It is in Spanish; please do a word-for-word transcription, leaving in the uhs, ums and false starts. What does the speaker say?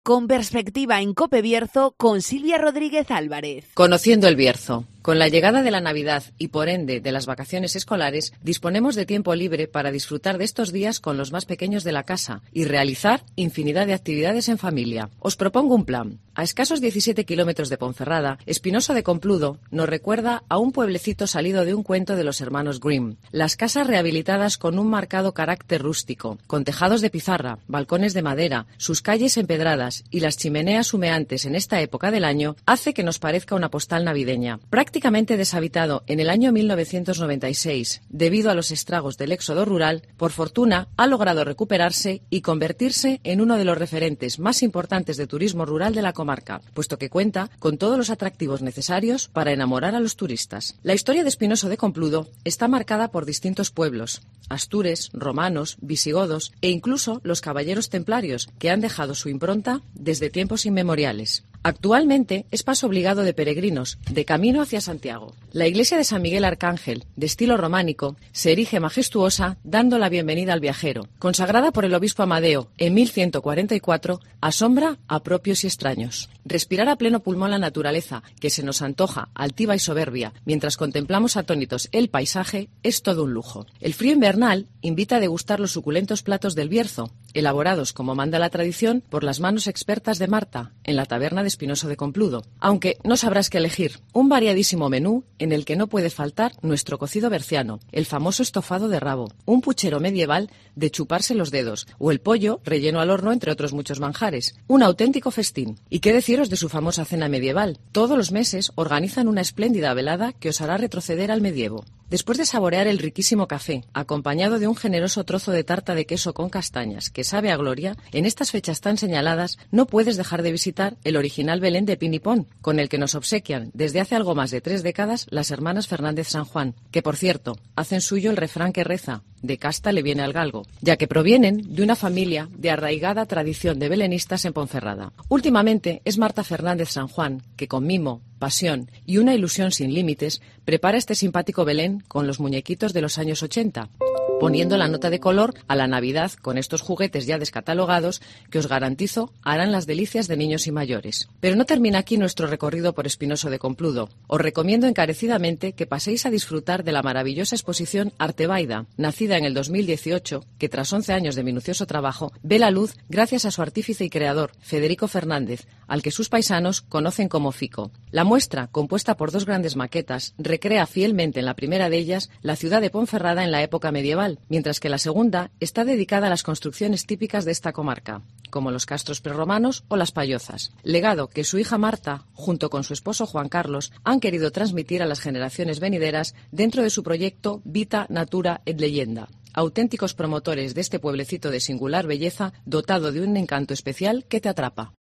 con perspectiva en COPE Bierzo con Silvia Rodríguez Álvarez. Conociendo el Bierzo. Con la llegada de la Navidad y, por ende, de las vacaciones escolares, disponemos de tiempo libre para disfrutar de estos días con los más pequeños de la casa y realizar infinidad de actividades en familia. Os propongo un plan. A escasos diecisiete kilómetros de Ponferrada, Espinoso de Compludo nos recuerda a un pueblecito salido de un cuento de los hermanos Grimm. Las casas rehabilitadas con un marcado carácter rústico, con tejados de pizarra, balcones de madera, sus calles empedradas y las chimeneas humeantes en esta época del año, hace que nos parezca una postal navideña. Prácticamente deshabitado en el año mil novecientos noventa y seis, debido a los estragos del éxodo rural, por fortuna ha logrado recuperarse y convertirse en uno de los referentes más importantes de turismo rural de la comarca, puesto que cuenta con todos los atractivos necesarios para enamorar a los turistas. La historia de Espinoso de Compludo está marcada por distintos pueblos, astures, romanos, visigodos e incluso los caballeros templarios, que han dejado su impronta desde tiempos inmemoriales. Actualmente es paso obligado de peregrinos, de camino hacia Santiago. La iglesia de San Miguel Arcángel, de estilo románico, se erige majestuosa dando la bienvenida al viajero. Consagrada por el obispo Amadeo en mil ciento cuarenta y cuatro, asombra a propios y extraños. Respirar a pleno pulmón la naturaleza, que se nos antoja altiva y soberbia, mientras contemplamos atónitos el paisaje, es todo un lujo. El frío invernal invita a degustar los suculentos platos del Bierzo, elaborados, como manda la tradición, por las manos expertas de Marta, en la taberna de Espinoso de Compludo. Aunque no sabrás qué elegir. Un variadísimo menú en el que no puede faltar nuestro cocido berciano, el famoso estofado de rabo, un puchero medieval de chuparse los dedos, o el pollo relleno al horno, entre otros muchos manjares. Un auténtico festín. ¿Y qué deciros de su famosa cena medieval? Todos los meses organizan una espléndida velada que os hará retroceder al medievo. Después de saborear el riquísimo café, acompañado de un generoso trozo de tarta de queso con castañas, que sabe a gloria, en estas fechas tan señaladas no puedes dejar de visitar el original Belén de Pinipón, con el que nos obsequian desde hace algo más de tres décadas las hermanas Fernández San Juan, que por cierto, hacen suyo el refrán que reza: de casta le viene al galgo, ya que provienen de una familia de arraigada tradición de belenistas en Ponferrada. Últimamente es Marta Fernández San Juan, que con mimo, pasión y una ilusión sin límites, prepara este simpático Belén con los muñequitos de los años ochenta, poniendo la nota de color a la Navidad con estos juguetes ya descatalogados que os garantizo harán las delicias de niños y mayores. Pero no termina aquí nuestro recorrido por Espinoso de Compludo. Os recomiendo encarecidamente que paséis a disfrutar de la maravillosa exposición Artebaida, nacida en el dos mil dieciocho, que tras once años de minucioso trabajo ve la luz gracias a su artífice y creador, Federico Fernández, al que sus paisanos conocen como Fico. La muestra, compuesta por dos grandes maquetas, recrea fielmente en la primera de ellas la ciudad de Ponferrada en la época medieval, mientras que la segunda está dedicada a las construcciones típicas de esta comarca, como los castros prerromanos o las payozas, legado que su hija Marta, junto con su esposo Juan Carlos, han querido transmitir a las generaciones venideras dentro de su proyecto Vita Natura et Leyenda. Auténticos promotores de este pueblecito de singular belleza, dotado de un encanto especial que te atrapa.